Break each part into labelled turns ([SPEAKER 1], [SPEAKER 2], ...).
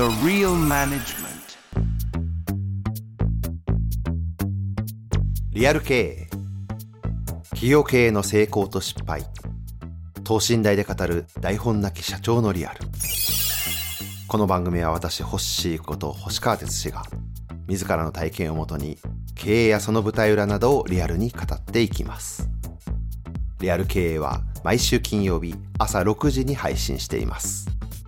[SPEAKER 1] The Real Management。
[SPEAKER 2] リアル経営、企業経営の成功と失敗、等身大で語る台本なき社長のリアル。この番組は私ホッシーこと星川哲司が自らの体験をもとに経営やその舞台裏などをリアルに語っていきます。リアル経営は毎週金曜日朝6時に配信しています。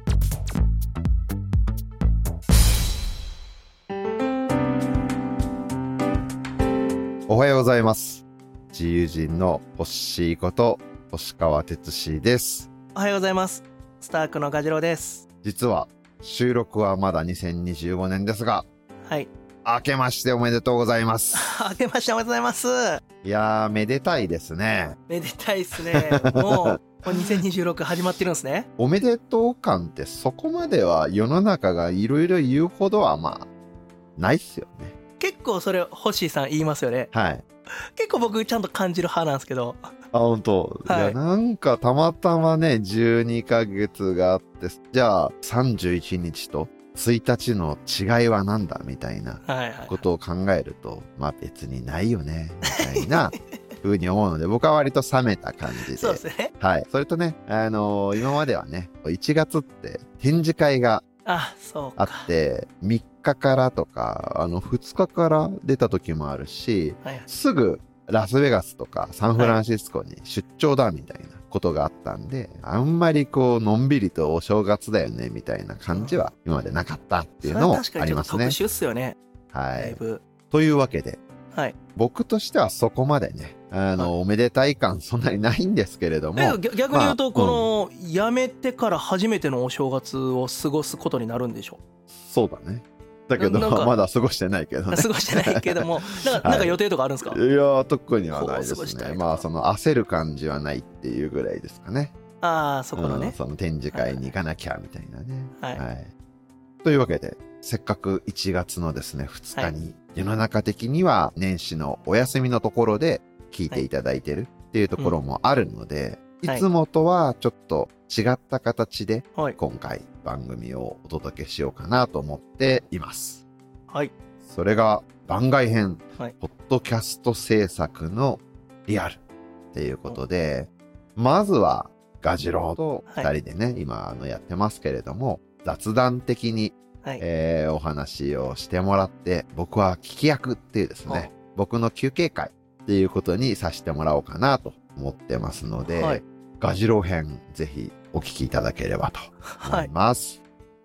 [SPEAKER 2] おはようございます。自由人のホッシーこと星川哲司です。
[SPEAKER 3] おはようございます。スタークのガジロウです。
[SPEAKER 2] 実は収録はまだ2025年ですが、
[SPEAKER 3] はい。
[SPEAKER 2] 明けましておめでとうございます。
[SPEAKER 3] 明けましておめでとうございます。
[SPEAKER 2] いやー、めでたいですね。
[SPEAKER 3] めでたいですね。もう2026始まってるんですね。
[SPEAKER 2] おめでとう感ってそこまでは世の中がいろいろ言うほどはまあないっすよね。
[SPEAKER 3] 結構それホッシーさん言いますよね。
[SPEAKER 2] はい。
[SPEAKER 3] 結構僕ちゃんと感じる派なんですけど。
[SPEAKER 2] あ、本当。
[SPEAKER 3] はい。
[SPEAKER 2] いや、なんかたまたまね、12ヶ月があって、じゃあ31日と1日の違いは何だみたいなことを考えると、まあ別にないよねみたいな風に思うので、僕は割と冷めた感じで。
[SPEAKER 3] そうですね。
[SPEAKER 2] はい。それとね、今まではね、1月って展示会があって、3日からとか、2日から出た時もあるし、はい、すぐラスベガスとかサンフランシスコに出張だみたいなことがあったんで、あんまりこう、のんびりとお正月だよねみたいな感じは今までなかったっていうのもありますね。
[SPEAKER 3] 確かにちょっと特殊っすよね。
[SPEAKER 2] はい。
[SPEAKER 3] だいぶ。
[SPEAKER 2] というわけで、
[SPEAKER 3] はい、僕
[SPEAKER 2] としてはそこまでね、おめでたい感そんなにないんですけれども。
[SPEAKER 3] 逆に言うと、この、辞めてから初めてのお正月を過ごすことになるんでしょ？
[SPEAKER 2] そうだね。だけど、まだ過ごしてないけどね。
[SPEAKER 3] 過ごしてないけども、なんか予定とかあるんですか？
[SPEAKER 2] いや、特にはないですね。まあ、その焦る感じはないっていうぐらいですかね。
[SPEAKER 3] ああ、そこのね。
[SPEAKER 2] その展示会に行かなきゃみたいなね。はい。はい。というわけで、せっかく1月のですね、2日に、世の中的には年始のお休みのところで聞いていただいてるっていうところもあるので、いつもとはちょっと違った形で、今回番組をお届けしようかなと思っています。
[SPEAKER 3] はい。
[SPEAKER 2] それが番外編、ポッドキャスト制作のリアルっていうことで、まずはガジロウと2人でね、今やってますけれども、雑談的にお話をしてもらって、僕は聞き役っていうですね、僕の休憩会っていうことにさせてもらおうかなと思ってますので、ガジロウ編ぜひお聞きいただければと思います。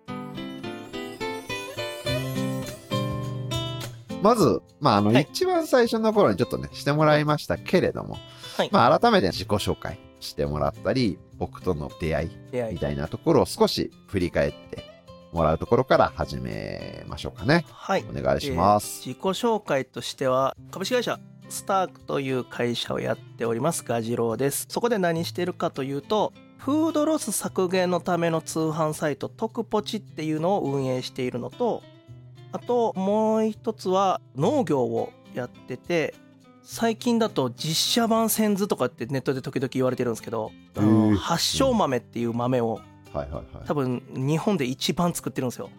[SPEAKER 2] まず、一番最初の頃にちょっとね、してもらいましたけれども、改めて自己紹介してもらったり、僕との出会いみたいなところを少し振り返ってもらうところから始めましょうかね。はい。お願いします。
[SPEAKER 3] 自己紹介としては、株式会社スタークという会社をやっておりますガジロウです。そこで何してるかというと、フードロス削減のための通販サイトトクポチっていうのを運営しているのと、あともう一つは農業をやってて、最近だと実写版センズとかってネットで時々言われてるんですけど、発祥豆っていう豆を多分日本で一番作ってるんですよ。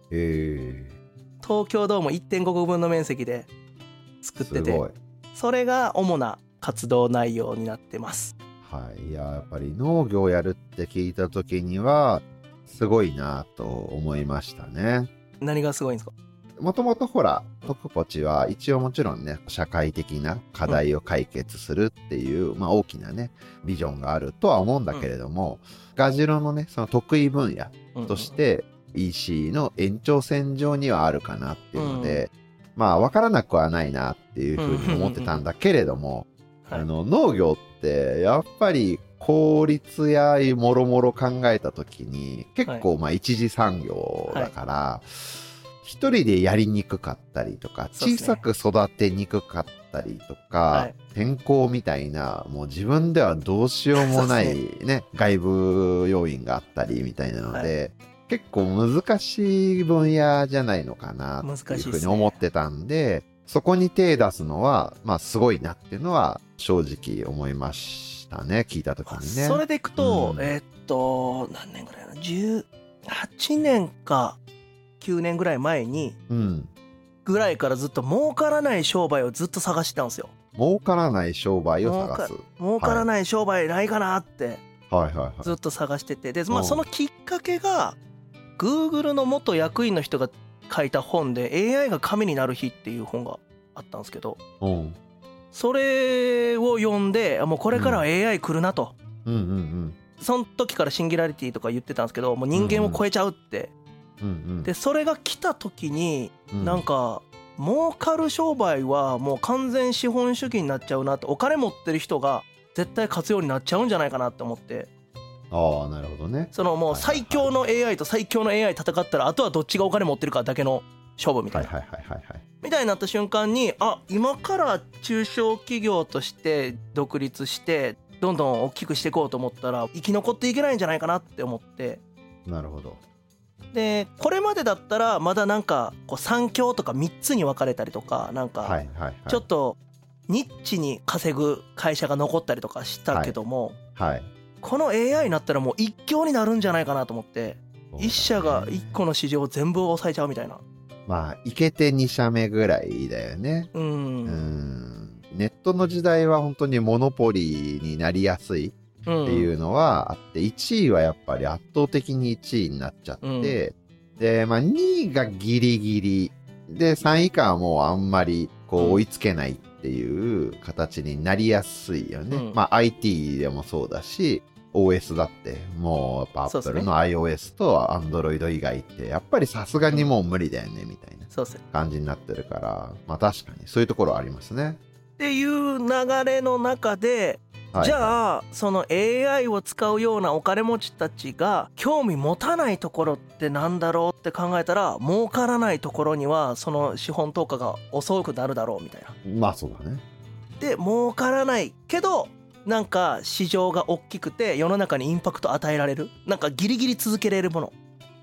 [SPEAKER 3] 東京ドーム 1.5 個分の面積で作ってて、それが主な活動内容になってます。
[SPEAKER 2] はい。いや、やっぱり農業やるって聞いた時にはすごいなと思いましたね。
[SPEAKER 3] 何がすごいんですか？
[SPEAKER 2] もともとほら、トクポチは一応もちろんね、社会的な課題を解決するっていう、大きなね、ビジョンがあるとは思うんだけれども、ガジロウのね、その得意分野として、EC の延長線上にはあるかなっていうので、わからなくはないなっていうふうに思ってたんだけれども、農業ってやっぱり効率やもろもろ考えたときに結構一次産業だから、一人でやりにくかったりとか、小さく育てにくかったりとか、天候みたいなもう自分ではどうしようもないね、外部要因があったりみたいなので、結構難しい分野じゃないのかなっていうふうに思ってたんで、そこに手出すのはすごいなっていうのは正直思いましたね、聞いた時にね。
[SPEAKER 3] それでいくと、何年ぐらいな、18年か 9年ぐらい前に
[SPEAKER 2] うん。
[SPEAKER 3] ぐらいからずっと儲からない商売をずっと探してたんですよ。
[SPEAKER 2] 儲からない商売を探す。
[SPEAKER 3] 儲からない商売ないかなって
[SPEAKER 2] はいはいはい。
[SPEAKER 3] ずっと探してて、で、
[SPEAKER 2] うん
[SPEAKER 3] そのきっかけが Google の元役員の人が書いた本で AI が神になる日っていう本があったんですけど、
[SPEAKER 2] うん。
[SPEAKER 3] それを読んでもうこれからは AI 来るなと、
[SPEAKER 2] うんうん
[SPEAKER 3] その時からシンギュラリティとか言ってたんですけど、もう人間を超えちゃうって、
[SPEAKER 2] うん。うんうん。
[SPEAKER 3] でそれが来た時に
[SPEAKER 2] うん
[SPEAKER 3] なんか儲かる商売はもう完全資本主義になっちゃうなって、お金持ってる人が絶対勝つようになっちゃうんじゃないかなって思って、
[SPEAKER 2] ああ、なるほどね。
[SPEAKER 3] そのもう最強の AI と最強の AI 戦ったらあとはどっちがお金持ってるかだけの勝負みたいな、
[SPEAKER 2] はいはいはいはいはい。
[SPEAKER 3] みたいになった瞬間に、今から中小企業として独立してどんどん大きくしていこうと思ったら生き残っていけないんじゃないかなって思って、
[SPEAKER 2] なるほど。
[SPEAKER 3] でこれまでだったらまだなんかこう3強とか3つに分かれたりとか、なんか
[SPEAKER 2] はいはいはい。
[SPEAKER 3] ちょっとニッチに稼ぐ会社が残ったりとかしたけども、
[SPEAKER 2] はい。
[SPEAKER 3] この AI になったらもう一強になるんじゃないかなと思って、一社が一個の市場を全部抑えちゃうみたいな。
[SPEAKER 2] まあ、いけて2社目ぐらいだよね。ネットの時代は本当にモノポリーになりやすいっていうのはあって、1位はやっぱり圧倒的に1位になっちゃって、で、まあ2位がギリギリ、で、3位以下はもうあんまりこう追いつけないっていう形になりやすいよね。まあ IT でもそうだし、OS だってもうやっぱ Apple の iOS と Android 以外ってやっぱりさすがにもう無理だよねみたいな感じになってるから、まあ確かにそういうところありますね。
[SPEAKER 3] っていう流れの中で、じゃあその AI を使うようなお金持ちたちが興味持たないところってなんだろうって考えたら、儲からないところにはその資本投下が遅くなるだろうみたいな。
[SPEAKER 2] まあそうだね。で
[SPEAKER 3] 儲からないけどなんか市場が大きくて世の中にインパクト与えられる、なんかギリギリ続けれるもの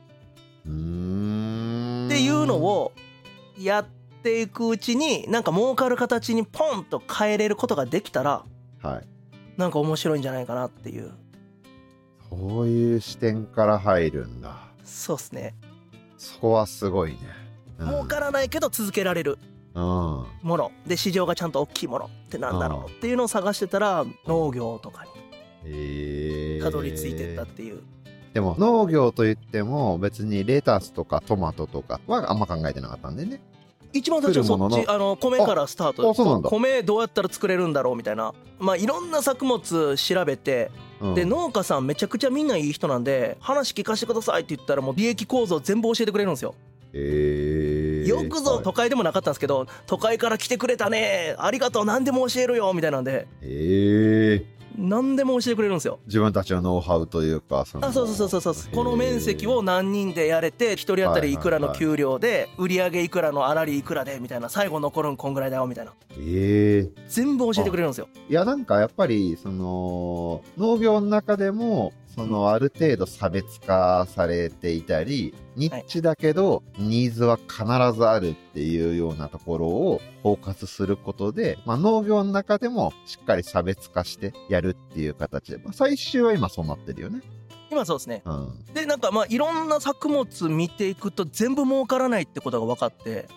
[SPEAKER 3] っていうのをやっていくうちに、なんか儲かる形にポンと変えれることができたら、
[SPEAKER 2] はい、
[SPEAKER 3] なんか面白いんじゃないかなっていう。
[SPEAKER 2] そういう視点から入るんだ。
[SPEAKER 3] そうっすね。
[SPEAKER 2] そこはすごいね。
[SPEAKER 3] 儲からないけど続けられるもので、市場がちゃんと大きいものってなんだろうっていうのを探してたら、農業とかにたどり着いてったっていう。
[SPEAKER 2] でも農業といっても別にレタスとかトマトとかはあんま考えてなかったんでね。
[SPEAKER 3] 一番最初そっち、米からスタート。
[SPEAKER 2] そうなんだ。
[SPEAKER 3] 米どうやったら作れるんだろうみたいな、まあいろんな作物調べて、で農家さんめちゃくちゃみんないい人なんで、話聞かせてくださいって言ったらもう利益構造全部教えてくれるんですよ。よくぞ都会でもなかったんですけど、都会から来てくれたね、ありがとう、何でも教えるよみたいなんで、何でも教えてくれるんですよ。
[SPEAKER 2] 自分たちのノウハウというか、
[SPEAKER 3] そうこの面積を何人でやれて、一人当たりいくらの給料で、売上いくらの粗利いくらでみたいな、最後残るんこんぐらいだよみたいな、全部教えてくれるんですよ。
[SPEAKER 2] いやなんかやっぱりその農業の中でもそのある程度差別化されていたり、ニッチだけどニーズは必ずあるっていうようなところをフォーカスすることで、まあ、農業の中でもしっかり差別化してやるっていう形で、まあ、最終は今そうなってるよね。
[SPEAKER 3] 今そうですね、でなんかまあいろんな作物見ていくと全部儲からないってことが分かって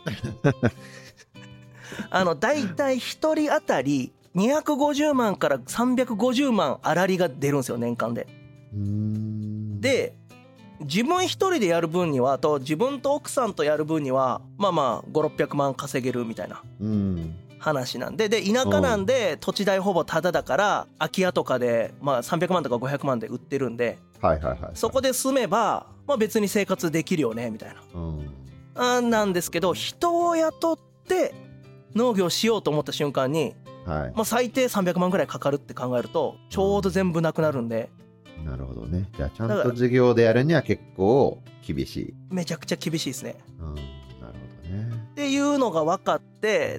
[SPEAKER 3] だいたい1人当たり250万から350万粗利が出るんですよ、年間で。で自分一人でやる分にはと自分と奥さんとやる分にはまあまあ500-600万稼げるみたいな話なんで、で田舎なんで土地代ほぼタダだから空き家とかでまあ300万とか500万で売ってるんで、そこで住めばまあ別に生活できるよねみたいな、なんですけど、人を雇って農業しようと思った瞬間に、まあ最低300万ぐらいかかるって考えるとちょうど全部なくなるんで。
[SPEAKER 2] なるほどね。じゃあちゃんと授業でやるには結構厳しい。
[SPEAKER 3] めちゃくちゃ厳しいですね。
[SPEAKER 2] なるほどね。
[SPEAKER 3] っていうのが分かって、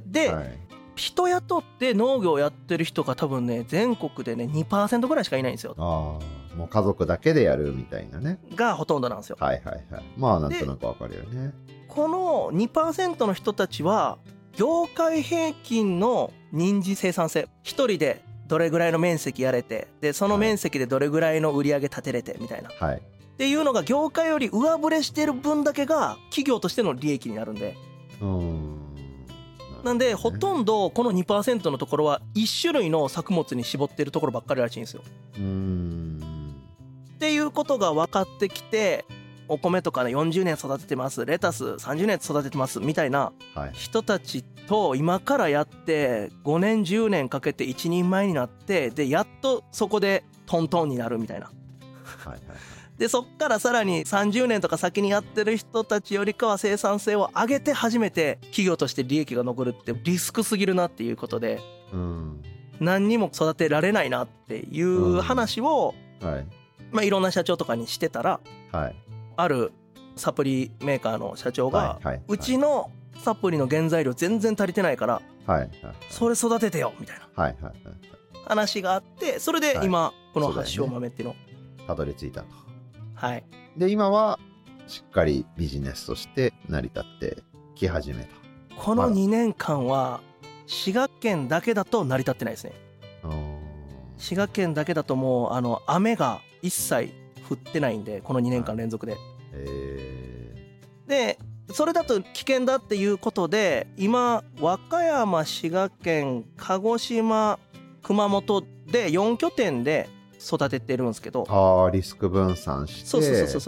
[SPEAKER 3] で、人雇って農業をやってる人が多分ね、全国でね 2% ぐらいしかいないんですよ。
[SPEAKER 2] もう家族だけでやるみたいなね。
[SPEAKER 3] がほとんどなんですよ。
[SPEAKER 2] まあなんとなく分かるよね。
[SPEAKER 3] この 2% の人たちは業界平均の人事生産性、一人でどれぐらいの面積やれて、でその面積でどれぐらいの売り上げ立てれてみたいな、 っていうのが業界より上振れしてる分だけが企業としての利益になるんで、なんでほとんどこの 2% のところは1種類の作物に絞ってるところばっかりらしいんですよ。っていうことが分かってきて、お米とかね40年育ててます、レタス30年育ててますみたいな人たちと今からやって5年10年かけて一人前になって、でやっとそこでトントンになるみたいな。でそっからさらに30年とか先にやってる人たちよりかは生産性を上げて初めて企業として利益が残るってリスクすぎるなっていうことで、何にも育てられないなっていう話を、いろんな社長とかにしてたら、あるサプリメーカーの社長が、うちのサプリの原材料全然足りてないから、それ育ててよみたいな話があって、それで今この発酵豆っていうの
[SPEAKER 2] たどり着いたと。
[SPEAKER 3] で
[SPEAKER 2] 今はしっかりビジネスとして成り立ってき始めた。
[SPEAKER 3] この2年間は滋賀県だけだと成り立ってないですね。滋賀県だけだともう雨が一切降ってないんで、この2年間連続で、でそれだと危険だっていうことで、今和歌山、滋賀県、鹿児島、熊本で4拠点で育ててるんですけど、
[SPEAKER 2] リスク分散して、
[SPEAKER 3] そう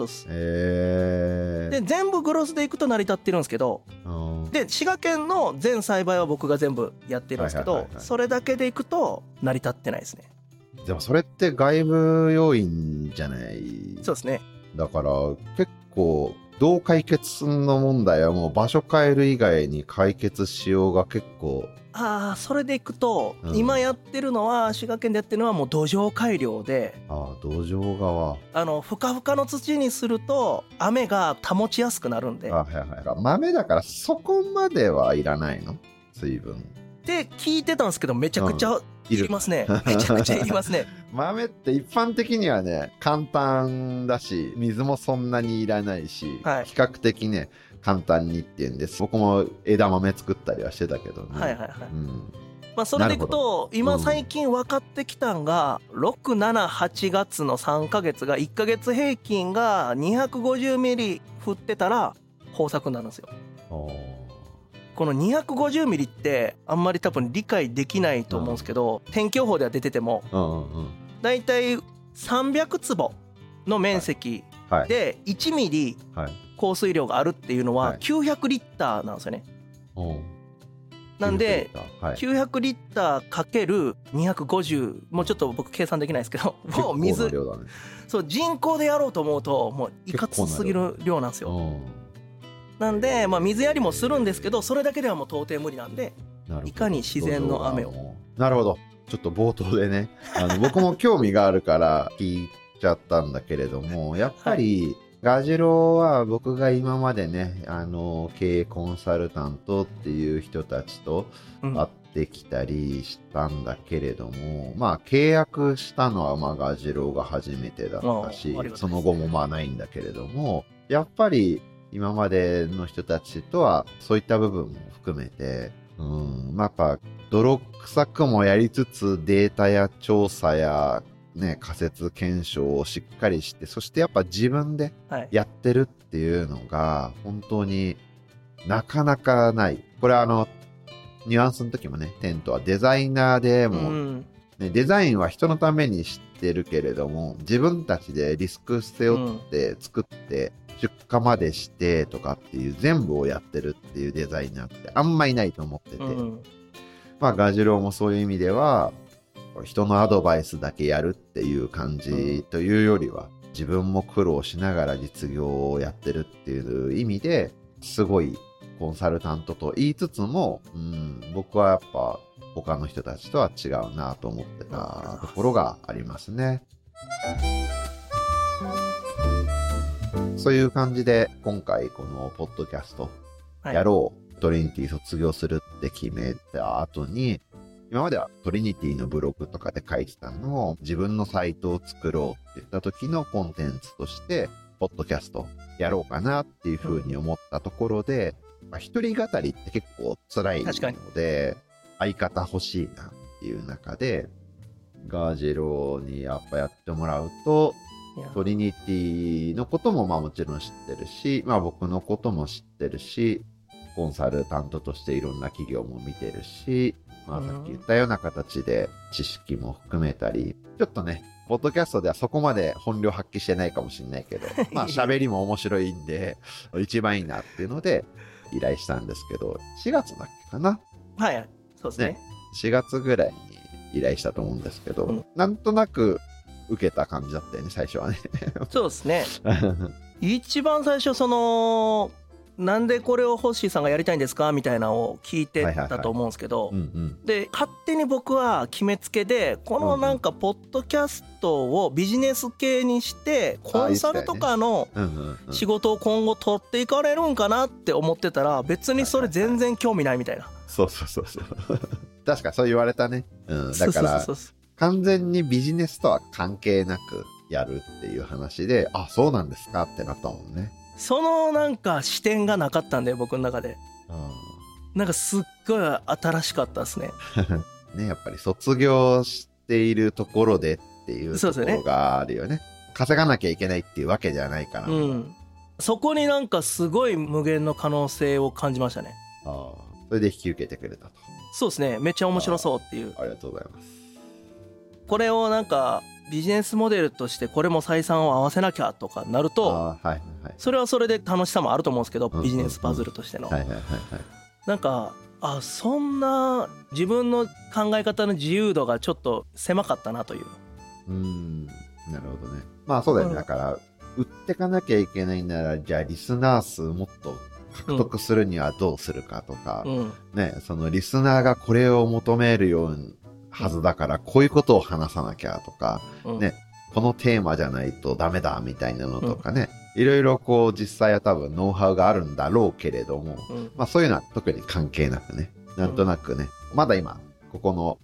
[SPEAKER 3] で全部グロスでいくと成り立ってるんですけど、で滋賀県の全栽培は僕が全部やってるんですけど、それだけでいくと成り立ってないですね。
[SPEAKER 2] でもそれって外部要因じゃない？
[SPEAKER 3] そうですね。
[SPEAKER 2] だから結構どう解決の問題はもう場所変える以外に解決しようが結構。
[SPEAKER 3] それでいくと、今やってるのは滋賀県でやってるのはもう土壌改良で、
[SPEAKER 2] 土壌側
[SPEAKER 3] ふかふかの土にすると雨が保ちやすくなるんで、
[SPEAKER 2] 豆だからそこまではいらないの？水分
[SPEAKER 3] って聞いてたんですけど、めちゃくちゃいりますね。めちゃくちゃいりますね。
[SPEAKER 2] 豆って一般的にはね簡単だし、水もそんなにいらないし、比較的ね簡単にっていうんです。僕も枝豆作ったりはしてたけどね。
[SPEAKER 3] それでいくと今最近分かってきたんが、6、7、8月の3ヶ月が1ヶ月平均が250ミリ降ってたら豊作になるんですよ。この250ミリってあんまり多分理解できないと思うんですけど、天気予報では出てても、だいたい300坪の面積で1ミリ降水量があるっていうのは900リッターなんですよね。なんで900リッターかける250、もうちょっと僕計算できないですけど、もう水、そう人口でやろうと思うともういかつすぎる量なんですよ。なんで水やりもするんですけど、それだけではもう到底無理なんで、いかに自然の雨を。
[SPEAKER 2] なるほど。ちょっと冒頭でね僕も興味があるから聞いちゃったんだけれども、やっぱりガジロは僕が今までね経営コンサルタントっていう人たちと会ってきたりしたんだけれども、契約したのはガジロが初めてだったし、その後もないんだけれども、やっぱり今までの人たちとはそういった部分も含めて、やっぱ泥臭くもやりつつデータや調査や仮説検証をしっかりして、そしてやっぱ自分でやってるっていうのが本当になかなかない。これニュアンスの時もね、テントはデザイナーでも、デザインは人のためにしてるけれども、自分たちでリスク背負って作って出荷までしてとかっていう全部をやってるっていうデザイナーってあんまいないと思ってて、ガジローもそういう意味では人のアドバイスだけやるっていう感じというよりは、自分も苦労しながら実業をやってるっていう意味ですごいコンサルタントと言いつつも、僕はやっぱ他の人たちとは違うなと思ってたところがありますね。そういう感じで今回このポッドキャストやろう、トリニティ卒業するって決めた後に、今まではトリニティのブログとかで書いてたのを自分のサイトを作ろうって言った時のコンテンツとしてポッドキャストやろうかなっていうふうに思ったところで、一人語りって結構辛いので相方欲しいなっていう中で、ガージェロにやっぱやってもらうと
[SPEAKER 3] いや
[SPEAKER 2] トリニティのこともまあもちろん知ってるし、まあ僕のことも知ってるし、コンサルタントとしていろんな企業も見てるし、まあさっき言ったような形で知識も含めたり、ちょっとね、ポッドキャストではそこまで本領発揮してないかもしれないけど、まあ喋りも面白いんで、一番いいなっていうので依頼したんですけど、4月だっけかな。
[SPEAKER 3] はいそうですね。
[SPEAKER 2] 4月ぐらいに依頼したと思うんですけど、なんとなく受けた感じだったよね、最初はね。
[SPEAKER 3] そうですね。一番最初なんでこれをホッシーさんがやりたいんですかみたいなのを聞いてたと思うんですけど、で勝手に僕は決めつけでこのなんかポッドキャストをビジネス系にしてコンサルとかの仕事を今後取っていかれるんかなって思ってたら、別にそれ全然興味ないみたいな。
[SPEAKER 2] そう確かそう言われたね。だから完全にビジネスとは関係なくやるっていう話で、あ、そうなんですかってなったもんね。
[SPEAKER 3] そのなんか視点がなかったんで僕の中で、なんかすっごい新しかったですね。
[SPEAKER 2] ね、やっぱり卒業しているところでっていうところがあるよね。稼がなきゃいけないっていうわけじゃないから、
[SPEAKER 3] そこになんかすごい無限の可能性を感じましたね。
[SPEAKER 2] それで引き受けてくれたと。
[SPEAKER 3] そうですね、めっちゃ面白そうっていう。
[SPEAKER 2] ありがとうございます。
[SPEAKER 3] これをなんかビジネスモデルとしてこれも採算を合わせなきゃとかなると、それはそれで楽しさもあると思うんですけど、ビジネスパズルとしてのなんかそんな自分の考え方の自由度がちょっと狭かったなという。
[SPEAKER 2] なるほどね。まあそうだよね、だから売ってかなきゃいけないなら、じゃあリスナー数もっと獲得するにはどうするかとか、ね、そのリスナーがこれを求めるようにはずだからこういうことを話さなきゃとか、ね、このテーマじゃないとダメだみたいなのとかね、いろいろこう実際は多分ノウハウがあるんだろうけれども、まあそういうのは特に関係なくね、なんとなくね、まだ今ここの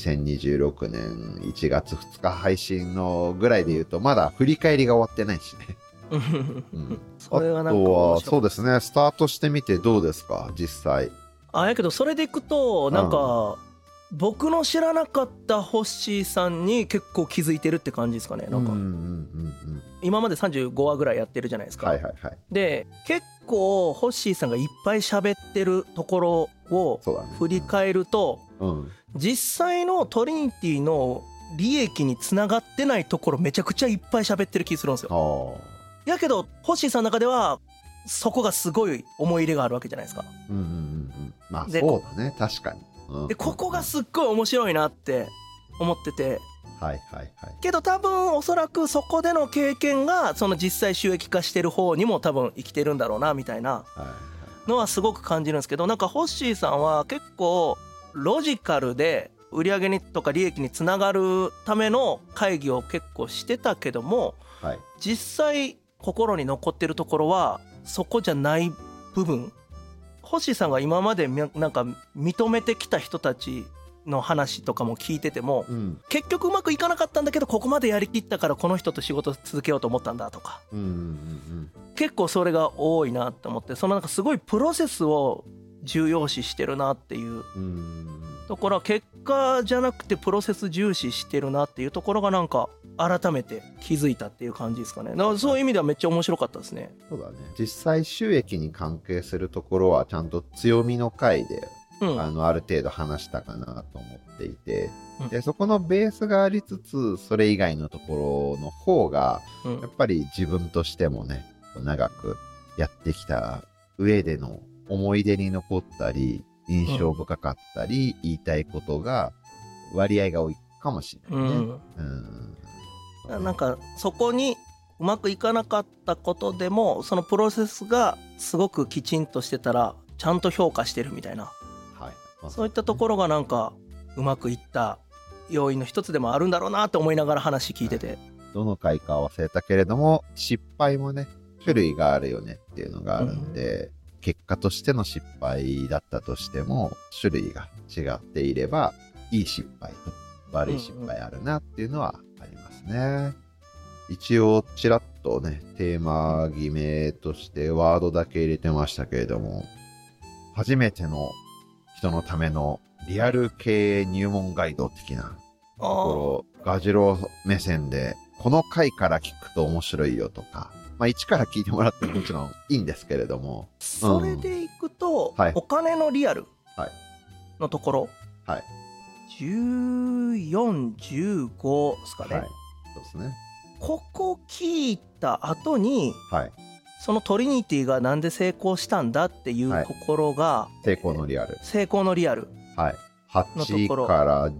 [SPEAKER 2] 2026年1月2日配信のぐらいで言うとまだ振り返りが終わってないしね。
[SPEAKER 3] それはなんか
[SPEAKER 2] あとはそうですね、スタートしてみてどうですか実際。
[SPEAKER 3] やけどそれでいくとなんか、僕の知らなかったホッシーさんに結構気づいてるって感じですかね。なんか今まで35話ぐらいやってるじゃないですか。で結構ホッシーさんがいっぱい喋ってるところを振り返ると、実際のトリニティの利益につながってないところめちゃくちゃいっぱい喋ってる気するんですよ。やけどホッシーさんの中ではそこがすごい思い入れがあるわけじゃないですか。
[SPEAKER 2] まあそうだね、確かに。
[SPEAKER 3] でここがすっごい面白いなって思ってて、けど多分おそらくそこでの経験がその実際収益化してる方にも多分生きてるんだろうなみたいなのはすごく感じるんですけど、なんかホッシーさんは結構ロジカルで売上にとか利益につながるための会議を結構してたけども、実際心に残ってるところはそこじゃない部分、星さんが今までなんか認めてきた人たちの話とかも聞いてても、結局うまくいかなかったんだけどここまでやりきったからこの人と仕事続けようと思ったんだとか、結構それが多いなって思って、そのなんかすごいプロセスを重要視してるなっていうところは、結果じゃなくてプロセス重視してるなっていうところがなんか改めて気づいたっていう感じですかね。だからそういう意味ではめっちゃ面白かったですね。
[SPEAKER 2] そうだね、実際収益に関係するところはちゃんと強みの回で、ある程度話したかなと思っていて、でそこのベースがありつつそれ以外のところの方が、やっぱり自分としてもね長くやってきた上での思い出に残ったり印象深かったり、言いたいことが割合が多いかもしれないね。
[SPEAKER 3] なんかそこにうまくいかなかったことでもそのプロセスがすごくきちんとしてたらちゃんと評価してるみたいな、そういったところがなんかうまくいった要因の一つでもあるんだろうなって思いながら話聞いてて、
[SPEAKER 2] どの回か忘れたけれども失敗もね種類があるよねっていうのがあるんで、結果としての失敗だったとしても種類が違っていればいい失敗と悪い失敗あるなっていうのはありますね。一応ちらっとねテーマ決めとしてワードだけ入れてましたけれども、初めての人のためのリアル経営入門ガイド的なところ、ガジロ目線でこの回から聞くと面白いよとか、まあ一から聞いてもらってももちろんいいんですけれども。
[SPEAKER 3] それでいくと、
[SPEAKER 2] はい
[SPEAKER 3] お金のリアル
[SPEAKER 2] はい
[SPEAKER 3] のところ、
[SPEAKER 2] はい。
[SPEAKER 3] 14、15ですかね、
[SPEAKER 2] はい。そうですね。
[SPEAKER 3] ここ聞いた後に
[SPEAKER 2] はい。
[SPEAKER 3] そのトリニティがなんで成功したんだっていうところが、
[SPEAKER 2] 成功のリアル。
[SPEAKER 3] 成功のリアル
[SPEAKER 2] はい。
[SPEAKER 3] のところ
[SPEAKER 2] 8から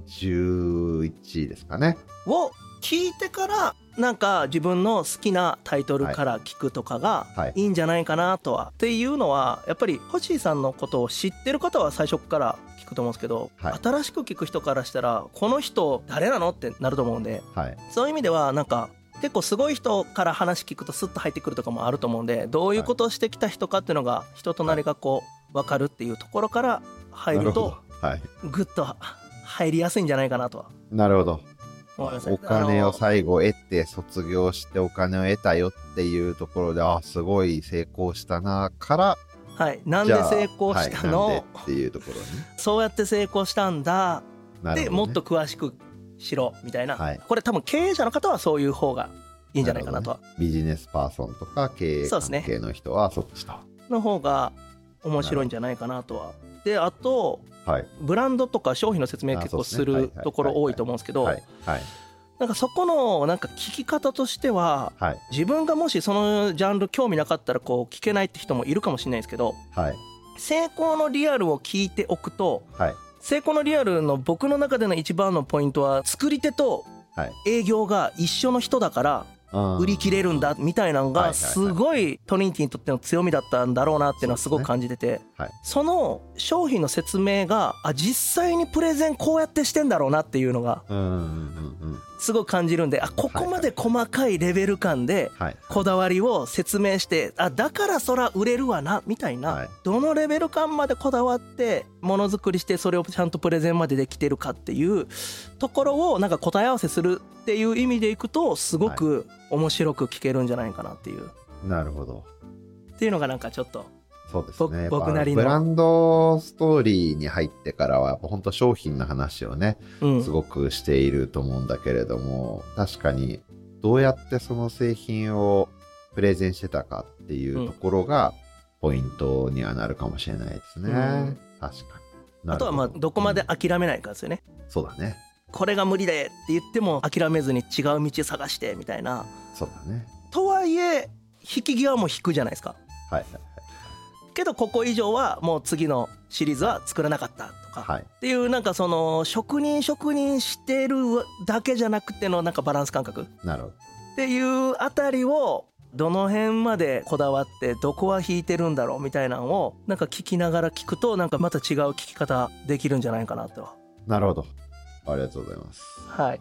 [SPEAKER 2] 11ですかね。
[SPEAKER 3] を聞いてからなんか自分の好きなタイトルから聞くとかが
[SPEAKER 2] はい
[SPEAKER 3] いいんじゃないかなとは、っていうのはやっぱり星井さんのことを知ってる方は最初から聞くと思うんですけど、
[SPEAKER 2] はい
[SPEAKER 3] 新しく聞く人からしたらこの人誰なのってなると思うんで、
[SPEAKER 2] はい。
[SPEAKER 3] そういう意味ではなんか結構すごい人から話聞くとスッと入ってくるとかもあると思うんで、どういうことをしてきた人かっていうのが人となりがこう分かるっていうところから入ると
[SPEAKER 2] はい。
[SPEAKER 3] グッと入りやすいんじゃないかなとは
[SPEAKER 2] なるほど。
[SPEAKER 3] 思います。
[SPEAKER 2] お金を最後得て卒業してお金を得たよっていうところで、あ、すごい成功したなから
[SPEAKER 3] はい、なんで成功したの、
[SPEAKER 2] はい、なんでっていうところに、
[SPEAKER 3] そうやって成功したんだ、
[SPEAKER 2] なるほどね、
[SPEAKER 3] でもっと詳しくしろみたいな、
[SPEAKER 2] はい
[SPEAKER 3] これ多分経営者の方はそういう方がいいんじゃないかなとは、
[SPEAKER 2] ビジネスパーソンとか経営関係の人はそっちと、
[SPEAKER 3] の方が面白いんじゃないかなとは。であと
[SPEAKER 2] はい
[SPEAKER 3] ブランドとか商品の説明結構するところ多いと思うんですけど、
[SPEAKER 2] はいはい
[SPEAKER 3] なんかそこのなんか聞き方としては、
[SPEAKER 2] はい
[SPEAKER 3] 自分がもしそのジャンル興味なかったらこう聞けないって人もいるかもしれないですけど、
[SPEAKER 2] はい
[SPEAKER 3] 成功のリアルを聞いておくと、
[SPEAKER 2] はい
[SPEAKER 3] 成功のリアルの僕の中での一番のポイントは、作り手と
[SPEAKER 2] はい
[SPEAKER 3] 営業が一緒の人だから売り切れるんだみたいなのがすごいトリニティにとっての強みだったんだろうなっていうのはすごく感じてて、
[SPEAKER 2] はい
[SPEAKER 3] その商品の説明が実際にプレゼンこうやってしてんだろうなっていうのがすごく感じるんで、ここまで細かいレベル感でこだわりを説明して、だからそら売れるわなみたいな、どのレベル感までこだわってものづくりしてそれをちゃんとプレゼンまでできてるかっていうところをなんか答え合わせするっていう意味でいくと、すごく面白く聞けるんじゃないかなっていう、
[SPEAKER 2] なるほど
[SPEAKER 3] っていうのがなんかちょっと
[SPEAKER 2] そうですね、
[SPEAKER 3] 僕なりの
[SPEAKER 2] ブランドストーリーに入ってからはやっぱ本当商品の話をね、すごくしていると思うんだけれども、確かにどうやってその製品をプレゼンしてたかっていうところがポイントにはなるかもしれないですね、確かに。
[SPEAKER 3] あとはまあどこまで諦めないかですよね、
[SPEAKER 2] そうだね、
[SPEAKER 3] これが無理でって言っても諦めずに違う道探してみたいな。
[SPEAKER 2] そうだね。
[SPEAKER 3] とはいえ引き際も引くじゃないですか。
[SPEAKER 2] はいはいはい。
[SPEAKER 3] けどここ以上はもう次のシリーズは作らなかったとか、
[SPEAKER 2] はい、
[SPEAKER 3] っていうなんかその職人してるだけじゃなくてのなんかバランス感覚っていうあたりをどの辺までこだわってどこは弾いてるんだろうみたいなのをなんか聞きながら聞くと、なんかまた違う聞き方できるんじゃないかなと。
[SPEAKER 2] なるほど、ありがとうございます。
[SPEAKER 3] はい。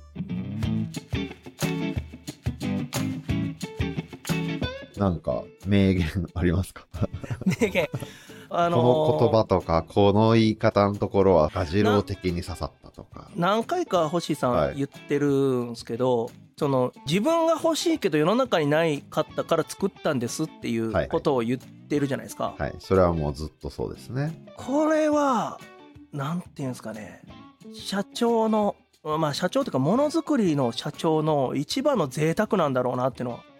[SPEAKER 2] なんか名言ありますか？
[SPEAKER 3] 名言
[SPEAKER 2] この言葉とかこの言い方のところはガジロウ的に刺さったとか。
[SPEAKER 3] 何回か星さん言ってるんですけど、その自分が欲しいけど世の中にないかったから作ったんですっていうことを言ってるじゃないですか。
[SPEAKER 2] はい、それはもうずっとそうですね。
[SPEAKER 3] これはなんていうんですかね、社長のまあ社長というかものづくりの社長の一番の贅沢なんだろうなっていうのは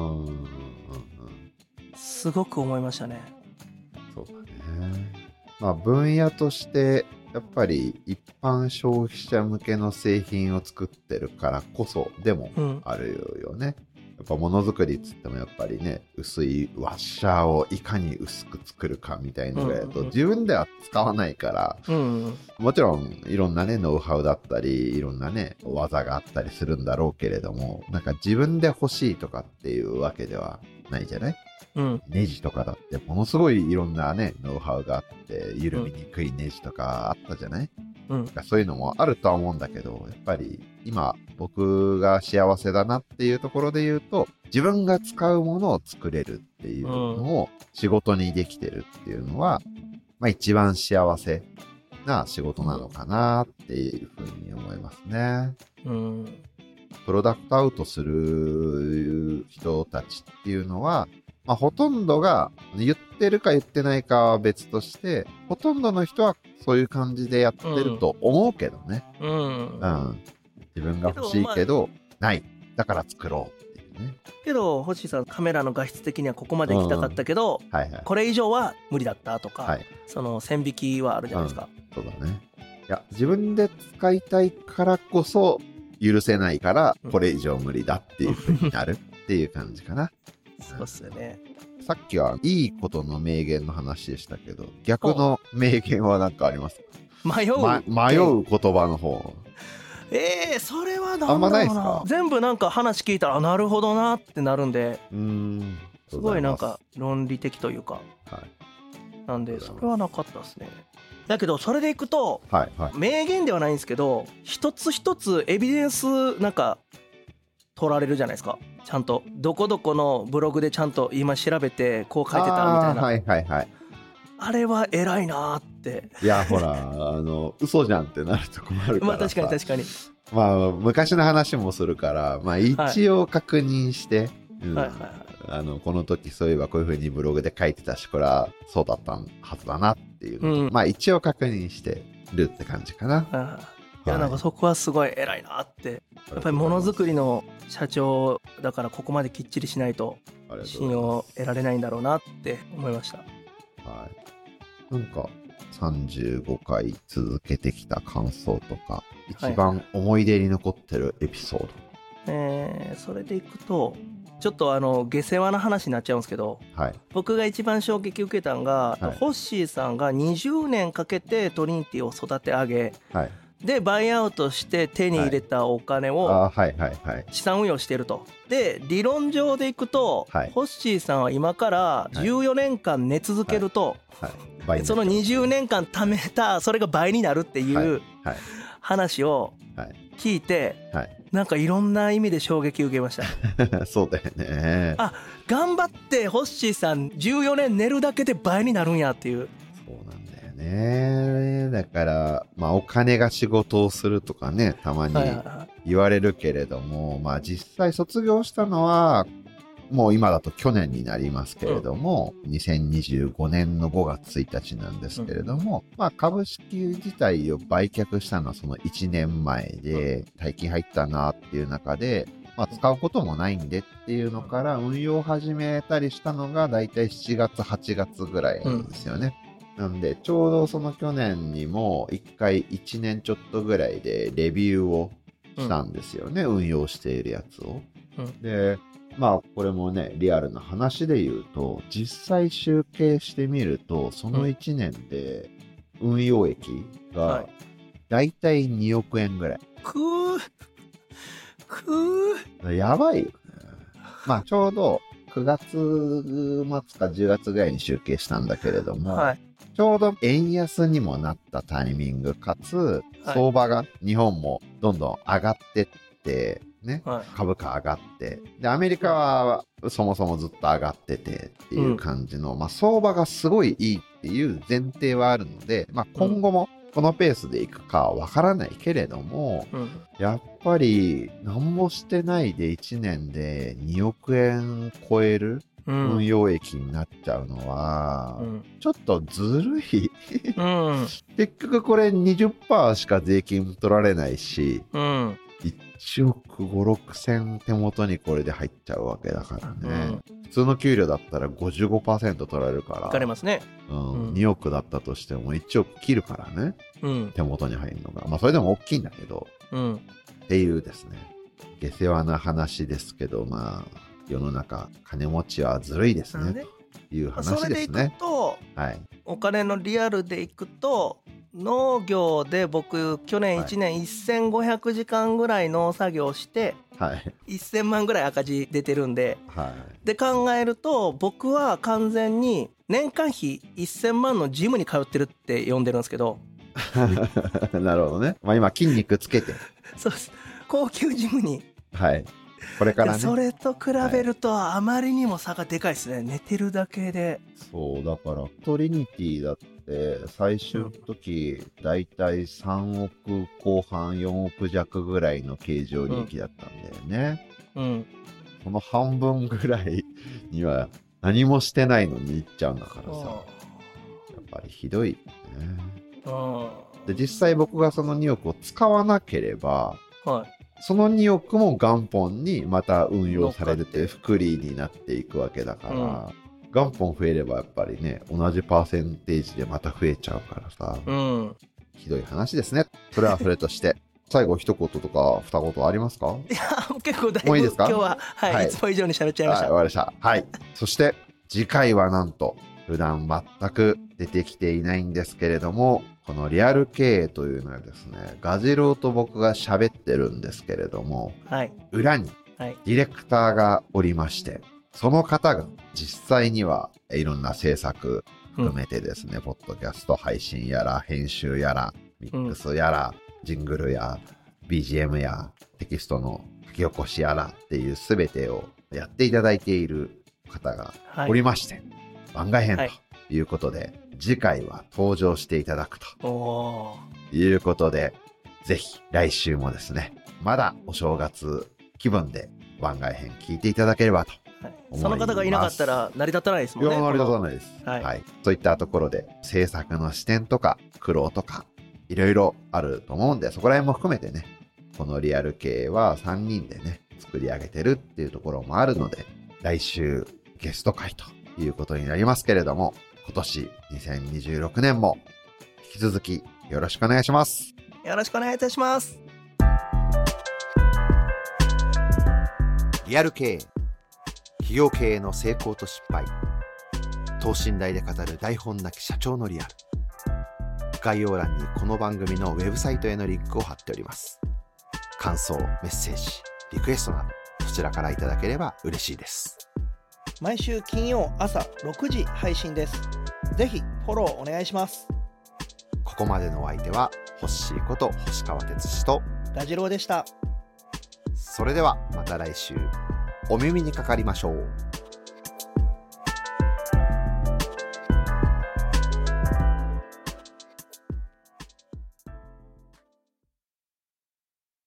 [SPEAKER 3] すごく思いましたね。
[SPEAKER 2] そうだね。まあ分野としてやっぱり一般消費者向けの製品を作ってるからこそでもあるよね。やっぱものづくりっつってもやっぱりね、薄いワッシャーをいかに薄く作るかみたいなのやと自分では使わないから、もちろんいろんなねノウハウだったりいろんなね技があったりするんだろうけれども、なんか自分で欲しいとかっていうわけではないじゃない。ネジとかだってものすごいいろんなねノウハウがあって緩みにくいネジとかあったじゃない。そういうのもあるとは思うんだけど、やっぱり今僕が幸せだなっていうところで言うと、自分が使うものを作れるっていうのを仕事にできてるっていうのは、まあ一番幸せな仕事なのかなっていうふうに思いますね。プロダクトアウトする人たちっていうのは、まあ、ほとんどが言ってるか言ってないかは別として、ほとんどの人はそういう感じでやってると思うけどね。自分が欲しいけど、ない。 だから作ろうっていうね。
[SPEAKER 3] けど星さんカメラの画質的にはここまで行きたかったけど、
[SPEAKER 2] はいはい。
[SPEAKER 3] これ以上は無理だったとか、
[SPEAKER 2] はい。
[SPEAKER 3] その線引きはあるじゃないですか。
[SPEAKER 2] そうだね。いや、自分で使いたいからこそ許せないから、これ以上無理だっていう風になるっていう感じかな。
[SPEAKER 3] そうっすよね。
[SPEAKER 2] さっきはいいことの名言の話でしたけど、逆の名言は何かありますか？
[SPEAKER 3] 迷う
[SPEAKER 2] 言葉の方。
[SPEAKER 3] それはなんだろうな。
[SPEAKER 2] あんまないっすか？
[SPEAKER 3] 全部なんか話聞いたらなるほどなってなるんで、すごいなんか論理的というか、
[SPEAKER 2] はい、
[SPEAKER 3] なんでそれはなかったですね。だけどそれでいくと、
[SPEAKER 2] はいはい、
[SPEAKER 3] 名言ではないんですけど、一つ一つエビデンスなんか取られるじゃないですか。ちゃんとどこどこのブログでちゃんと今調べてこう書いてたみたいな。
[SPEAKER 2] はいはいはい。
[SPEAKER 3] あれは偉いなって。
[SPEAKER 2] いやほら嘘じゃんってなると困るからさ。
[SPEAKER 3] まあ確かに確かに。
[SPEAKER 2] まあ昔の話もするから、まあ一応確認して、この時そういえばこういう風にブログで書いてたし、これはそうだったはずだなっていう、まあ一応確認してるって感じかな。
[SPEAKER 3] いやなんかそこはすごい偉いなって。やっぱりものづくりの社長だからここまできっちりしないと信用を得られないんだろうなって思いました。
[SPEAKER 2] はい。なんか35回続けてきた感想とか、一番思い出に残ってるエピソード。
[SPEAKER 3] それでいくとちょっと下世話な話になっちゃうんですけど、僕が一番衝撃受けたのが、ホッシーさんが20年かけてトリニティを育て上げ、でバイアウトして手に入れたお金を資産運用してると。で理論上でいくと、ホッシーさんは今から14年間寝続けると、その20年間貯めたそれが倍になるっていう話を聞いて、なんかいろんな意味で衝撃受けました。
[SPEAKER 2] そうだよね。
[SPEAKER 3] 頑張ってホッシーさん14年寝るだけで倍になるんやっていう。
[SPEAKER 2] そうなんだよね。だからまあお金が仕事をするとかね、たまに言われるけれども、まあ実際卒業したのはもう今だと去年になりますけれども、2025年の5月1日なんですけれども、まあ株式自体を売却したのはその1年前で、大金入ったなっていう中で、まあ使うこともないんでっていうのから運用を始めたりしたのがだいたい7月、8月ぐらいなんですよね。なんで、ちょうどその去年にも1回1年ちょっとぐらいでレビューをしたんですよね。運用しているやつを。で、まあこれもねリアルな話で言うと、実際集計してみるとその1年で運用益がだいたい2億円ぐらい。やばいよね。まあちょうど9月末か10月ぐらいに集計したんだけれども、ちょうど円安にもなったタイミングかつ、相場が日本もどんどん上がってってね、株価上がって、でアメリカはそもそもずっと上がっててっていう感じの、まあ相場がすごいいいっていう前提はあるので、まあ今後もこのペースでいくかはわからないけれども、やっぱり何もしてないで1年で2億円超える運用益になっちゃうのは、ちょっとずるい。結局これ 20% しか税金取られないし、1億5、6千手元にこれで入っちゃうわけだからね。普通の給料だったら 55% 取られるから。
[SPEAKER 3] 引かれますね。
[SPEAKER 2] 2億だったとしても1億切るからね。手元に入るのが。まあそれでも大きいんだけど。っていうですね。下世話な話ですけど、まあ世の中金持ちはずるいですね。という話ですね。
[SPEAKER 3] それでいくと、お金のリアルでいくと、農業で僕去年1年1500時間ぐらい農作業して、1000万ぐらい赤字出てるんで、で考えると僕は完全に年間費1000万のジムに通ってるって呼んでるんですけど。
[SPEAKER 2] なるほどね。まあ今筋肉つけて
[SPEAKER 3] そうです、高級ジムに、
[SPEAKER 2] これからね。
[SPEAKER 3] それと比べるとあまりにも差がでかいですね。寝てるだけで。
[SPEAKER 2] そうだからトリニティだって最終の時だいたい3億後半4億弱ぐらいの経常利益だったんだよね。その半分ぐらいには何もしてないのにいっちゃうんだからさ、やっぱりひどいね。で実際僕がその2億を使わなければ、 その2億も元本にまた運用されるって複利になっていくわけだから、元本増えればやっぱりね、同じパーセンテージでまた増えちゃうからさ、ひどい話ですね。それはそれとして最後一言とか二言ありますか？
[SPEAKER 3] いや結構だいぶ
[SPEAKER 2] もういいですか？
[SPEAKER 3] 今日は、はい、いつも以上に喋っちゃいました。
[SPEAKER 2] はい、わかりました。はい。そして次回はなんと普段全く出てきていないんですけれども、このリアル経営というのはですね、ガジロウと僕が喋ってるんですけれども、
[SPEAKER 3] はい、
[SPEAKER 2] 裏にディレクターがおりまして、その方が実際にはいろんな制作含めてですね、ポッドキャスト配信やら編集やらミックスやら、ジングルや BGM やテキストの書き起こしやらっていう全てをやっていただいている方がおりまして、番外編ということで、次回は登場していただくということで、ぜひ来週もですね、まだお正月気分で番外編聞いていただければと思います。
[SPEAKER 3] その方がいなかったら成り立たないですもんね。
[SPEAKER 2] いや、成り立たないです。はい。そういったところで制作の視点とか苦労とかいろいろあると思うんで、そこら辺も含めてね、このリアル系は3人でね、作り上げてるっていうところもあるので、来週ゲスト会ということになりますけれども、今年2026年も引き続きよろしくお願いします。
[SPEAKER 3] よろしくお願いいたします。
[SPEAKER 2] リアル経営、企業経営の成功と失敗、等身大で語る台本なき社長のリアル。概要欄にこの番組のウェブサイトへのリンクを貼っております。感想、メッセージ、リクエストなどそちらからいただければ嬉しいです。
[SPEAKER 3] 毎週金曜朝6時配信です。ぜひフォローお願いします。
[SPEAKER 2] ここまでのお相手はホッシーこと星川哲司と
[SPEAKER 3] ガジロウでした。
[SPEAKER 2] それではまた来週お耳にかかりましょう。